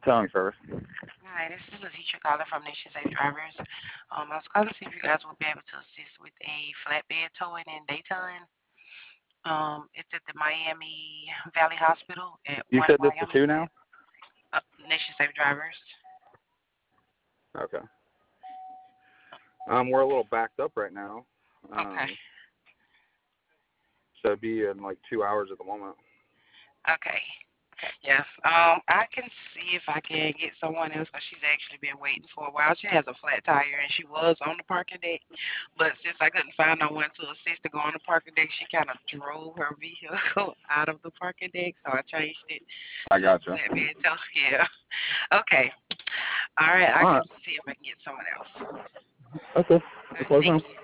Tell me first. Hi, this is Letitia calling from Nation Safe Drivers. I was calling to see if you guys would be able to assist with a flatbed towing in Dayton. It's at the Miami Valley Hospital at You 1 said this is Miami. who now? Nation Safe Drivers. Okay. We're a little backed up right now. Okay. Um, so it'd be in like 2 hours at the moment. Okay. Yes. I can see if I can get someone else because she's actually been waiting for a while. She has a flat tire and she was on the parking deck, but since I couldn't find no one to assist to go on the parking deck, she kind of drove her vehicle out of the parking deck. So I changed it I to gotcha. flatbed tow. Yeah. Okay. All right. I All can right. see if I can get someone else. Okay. All That's right, close thank enough. you.